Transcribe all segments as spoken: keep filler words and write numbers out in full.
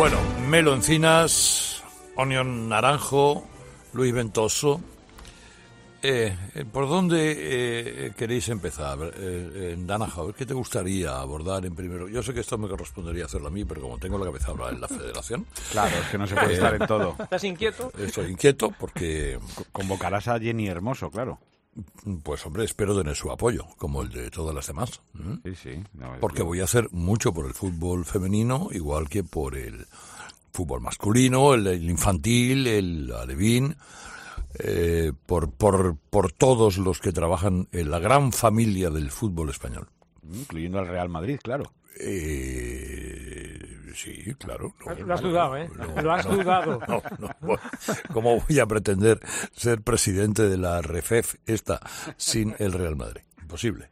Bueno, Melo Encinas, Onion Naranjo, Luis Ventoso. Eh, ¿Por dónde eh, queréis empezar? Eh, en Naranjo, ¿qué te gustaría abordar en primero? Yo sé que esto me correspondería hacerlo a mí, pero como tengo la cabeza ahora en la Federación... Claro, es que no se puede estar en todo. ¿Estás inquieto? Estoy inquieto porque... Convocarás a Jenny Hermoso, claro. Pues hombre, espero tener su apoyo, como el de todas las demás. ¿Mm? Sí, sí. No, Porque lo... voy a hacer mucho por el fútbol femenino, igual que por el fútbol masculino, el, el infantil, el alevín, eh, por, por, por todos los que trabajan en la gran familia del fútbol español. Incluyendo al Real Madrid, claro. Eh, sí, claro. No, lo has no, dudado, ¿eh? No, lo has no, dudado. No, no, bueno, ¿cómo voy a pretender ser presidente de la REFEF esta sin el Real Madrid? Imposible.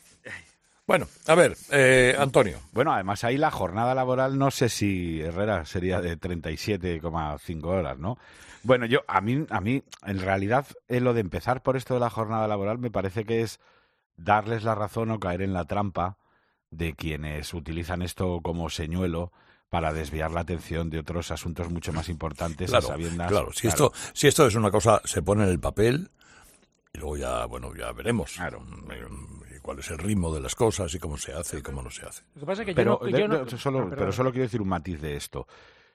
Bueno, a ver, eh, Antonio. Bueno, además ahí la jornada laboral, no sé si Herrera sería de treinta y siete coma cinco horas, ¿no? Bueno, yo a mí, a mí en realidad, eh, lo de empezar por esto de la jornada laboral me parece que es darles la razón o caer en la trampa de quienes utilizan esto como señuelo para desviar la atención de otros asuntos mucho más importantes. Claro, a sabiendas, claro. Si claro. esto, si esto es una cosa, se pone en el papel y luego ya, bueno, ya veremos. Claro. Cuál es el ritmo de las cosas y cómo se hace y cómo no se hace. Lo que pasa es que pero, yo no... Yo no... De, solo, Ah, pero solo quiero decir un matiz de esto.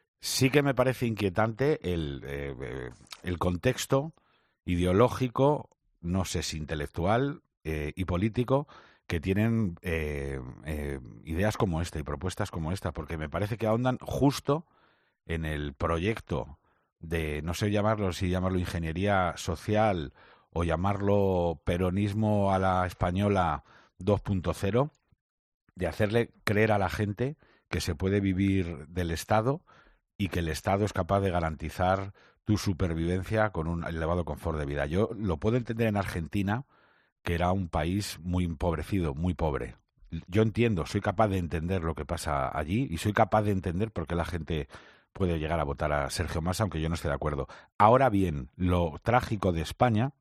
Sí que me parece inquietante el, eh, el contexto ideológico, no sé si intelectual eh, y político, que tienen eh, eh, ideas como esta y propuestas como esta, porque me parece que ahondan justo en el proyecto de, no sé llamarlo, si llamarlo ingeniería social o llamarlo peronismo a la española dos punto cero, de hacerle creer a la gente que se puede vivir del Estado y que el Estado es capaz de garantizar tu supervivencia con un elevado confort de vida. Yo lo puedo entender en Argentina, que era un país muy empobrecido, muy pobre. Yo entiendo, soy capaz de entender lo que pasa allí y soy capaz de entender por qué la gente puede llegar a votar a Sergio Massa, aunque yo no esté de acuerdo. Ahora bien, lo trágico de España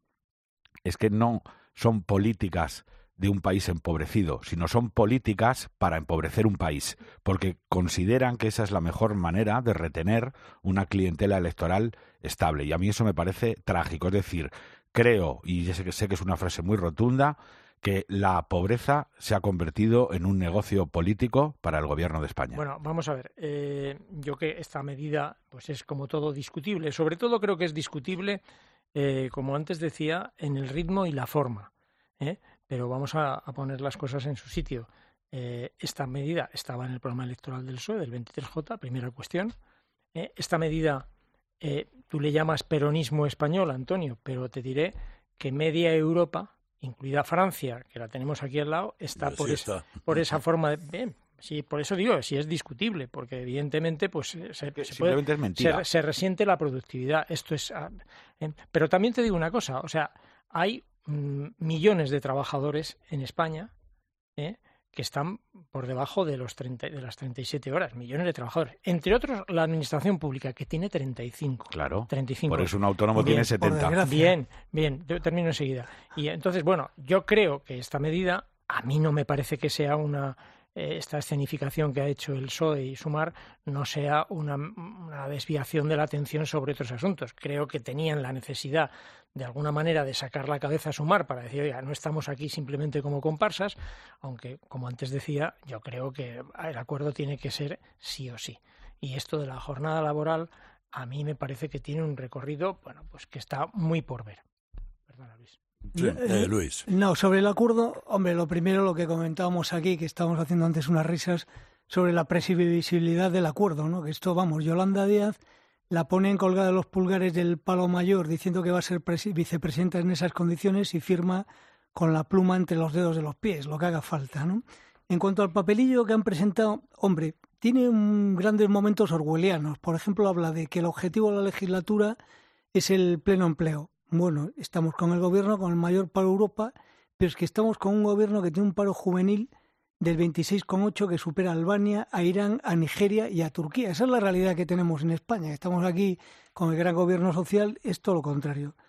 es que no son políticas de un país empobrecido, sino son políticas para empobrecer un país, porque consideran que esa es la mejor manera de retener una clientela electoral estable. Y a mí eso me parece trágico. Es decir, creo, y ya sé que, sé que es una frase muy rotunda, que la pobreza se ha convertido en un negocio político para el gobierno de España. Bueno, vamos a ver. Eh, yo que esta medida pues es como todo discutible. Sobre todo creo que es discutible, eh, como antes decía, en el ritmo y la forma, ¿eh? Pero vamos a, a poner las cosas en su sitio. Eh, esta medida estaba en el programa electoral del P S O E, del veintitrés J, primera cuestión. Eh, esta medida, eh, tú le llamas peronismo español, Antonio, pero te diré que media Europa, incluida Francia, que la tenemos aquí al lado, está, por, sí esa, está. por esa forma de... Bien, sí, por eso digo, sí es discutible, porque evidentemente pues se, se, puede, es mentira. se, se resiente la productividad. Esto es, eh, pero también te digo una cosa, o sea, hay mmm, millones de trabajadores en España eh, que están por debajo de los treinta, de las treinta y siete horas, millones de trabajadores. Entre otros, la administración pública, que tiene treinta y cinco. Claro, treinta y cinco. Por eso un autónomo bien, tiene setenta. Bien, bien, yo termino enseguida. Y entonces, bueno, yo creo que esta medida, a mí no me parece que sea una... esta escenificación que ha hecho el P S O E y Sumar no sea una, una desviación de la atención sobre otros asuntos. Creo que tenían la necesidad, de alguna manera, de sacar la cabeza a Sumar para decir, oiga, no estamos aquí simplemente como comparsas, aunque, como antes decía, yo creo que el acuerdo tiene que ser sí o sí. Y esto de la jornada laboral, a mí me parece que tiene un recorrido, bueno, pues que está muy por ver. Perdona, Luis. Sí, eh, Luis. No, sobre el acuerdo, hombre, lo primero, lo que comentábamos aquí, que estábamos haciendo antes unas risas, sobre la previsibilidad del acuerdo, ¿no? Que esto, vamos, Yolanda Díaz la ponen colgada de los pulgares del palo mayor diciendo que va a ser vicepresidenta en esas condiciones y firma con la pluma entre los dedos de los pies, lo que haga falta, ¿no? En cuanto al papelillo que han presentado, hombre, tiene un, grandes momentos orwellianos. Por ejemplo, habla de que el objetivo de la legislatura es el pleno empleo. Bueno, estamos con el gobierno con el mayor paro de Europa, pero es que estamos con un gobierno que tiene un paro juvenil del veintiséis coma ocho que supera a Albania, a Irán, a Nigeria y a Turquía. Esa es la realidad que tenemos en España. Estamos aquí con el gran gobierno social, es todo lo contrario.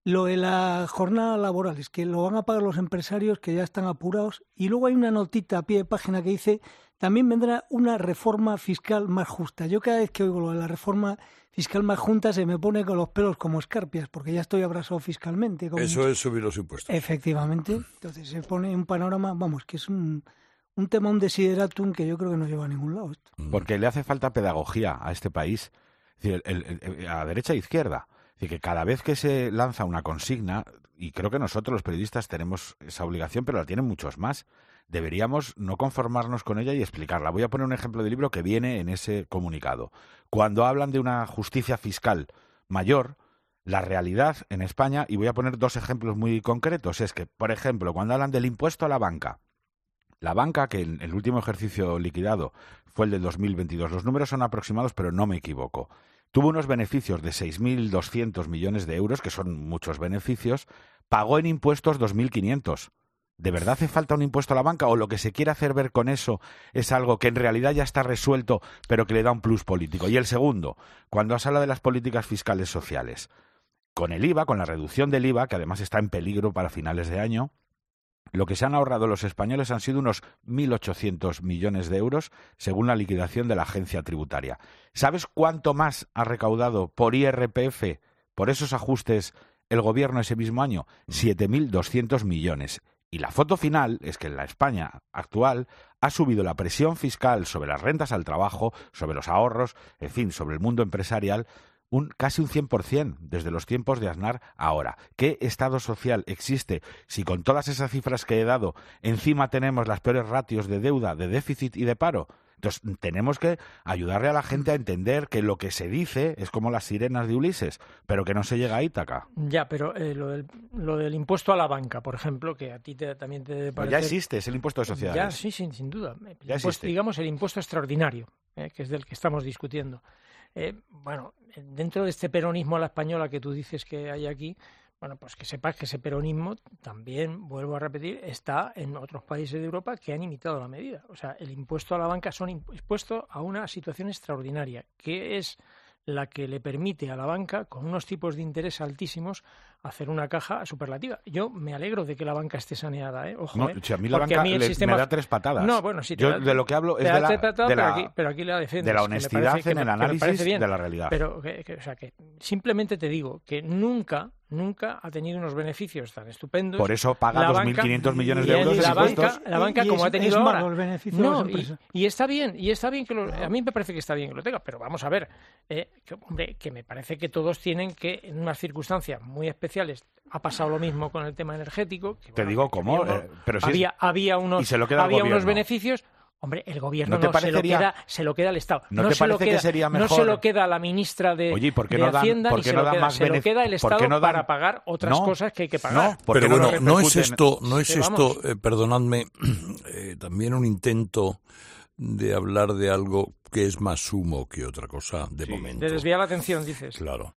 lo de la jornada laboral, es que lo van a pagar los empresarios que ya están apurados. Y luego hay una notita a pie de página que dice, también vendrá una reforma fiscal más justa. Yo cada vez que oigo lo de la reforma fiscal más junta se me pone con los pelos como escarpias, porque ya estoy abrazado fiscalmente. Eso mucho. es subir los impuestos. Efectivamente. Entonces se pone un panorama, vamos, que es un, un tema, un desideratum que yo creo que no lleva a ningún lado esto. Porque le hace falta pedagogía a este país, es decir, el, el, el, a derecha e izquierda. Es decir, que cada vez que se lanza una consigna, y creo que nosotros los periodistas tenemos esa obligación, pero la tienen muchos más, deberíamos no conformarnos con ella y explicarla. Voy a poner un ejemplo de libro que viene en ese comunicado. Cuando hablan de una justicia fiscal mayor, la realidad en España, y voy a poner dos ejemplos muy concretos, es que, por ejemplo, cuando hablan del impuesto a la banca, la banca, que en el último ejercicio liquidado fue el del dos mil veintidós, los números son aproximados, pero no me equivoco, tuvo unos beneficios de seis mil doscientos millones de euros, que son muchos beneficios, pagó en impuestos dos mil quinientos. ¿De verdad hace falta un impuesto a la banca? ¿O lo que se quiere hacer ver con eso es algo que en realidad ya está resuelto, pero que le da un plus político? Y el segundo, cuando se habla de las políticas fiscales sociales, con el I V A, con la reducción del I V A, que además está en peligro para finales de año, lo que se han ahorrado los españoles han sido unos mil ochocientos millones de euros, según la liquidación de la agencia tributaria. ¿Sabes cuánto más ha recaudado por I R P F, por esos ajustes, el gobierno ese mismo año? siete mil doscientos millones. Y la foto final es que en la España actual ha subido la presión fiscal sobre las rentas al trabajo, sobre los ahorros, en fin, sobre el mundo empresarial, un casi un cien por ciento desde los tiempos de Aznar a ahora. ¿Qué Estado social existe si con todas esas cifras que he dado encima tenemos las peores ratios de deuda, de déficit y de paro? Entonces, tenemos que ayudarle a la gente a entender que lo que se dice es como las sirenas de Ulises, pero que no se llega a Ítaca. Ya, pero eh, lo, del, lo del impuesto a la banca, por ejemplo, que a ti te, también te debe parecer... Ya existe, es el impuesto de sociedades. Ya, sí, sin, sin duda. El ya impuesto, existe. Digamos, el impuesto extraordinario, eh, que es del que estamos discutiendo. Eh, bueno, dentro de este peronismo a la española que tú dices que hay aquí, bueno, pues que sepas que ese peronismo también, vuelvo a repetir, está en otros países de Europa que han imitado la medida. O sea, el impuesto a la banca son impuestos a una situación extraordinaria, que es la que le permite a la banca, con unos tipos de interés altísimos, hacer una caja superlativa. Yo me alegro de que la banca esté saneada, ¿eh? Ojo, no, ¿eh? Si a mí la Porque banca a mí el le, sistema... me da tres patadas. No, bueno, sí, Yo da, de lo que hablo es de la, patada, de la, pero, aquí, pero aquí la defiendes, de la honestidad parece, en el me, análisis bien, de la realidad. Pero, que, que, o sea, que simplemente te digo que nunca, nunca ha tenido unos beneficios tan estupendos. Por eso paga dos mil quinientos millones de euros la en banca, impuestos. La banca, y como es, ha tenido es ahora. malo el beneficio no, de las y, y está bien, y está bien que lo, a mí me parece que está bien que lo tenga, pero vamos a ver, eh, que, hombre, que me parece que todos tienen que, en unas circunstancias muy especiales, ha pasado lo mismo con el tema energético. Que, Te bueno, digo que cómo, había, eh, pero si había, es, había unos, y se lo queda había el unos gobierno. beneficios. Hombre, el gobierno ¿No te no se, lo parecería... queda, se lo queda al Estado. ¿No, no te se parece lo queda, que sería mejor? No se lo queda a la ministra de, Oye, ¿por qué de no dan, Hacienda ¿por ni qué se, no lo dan queda, más se lo queda el Estado no dan... para pagar otras no, cosas que hay que pagar. No, pero bueno, no, no es repercuten... esto, no es sí, esto, eh, perdonadme, eh, también un intento de hablar de algo que es más humo que otra cosa de sí, momento. De desviar la atención, dices. Claro.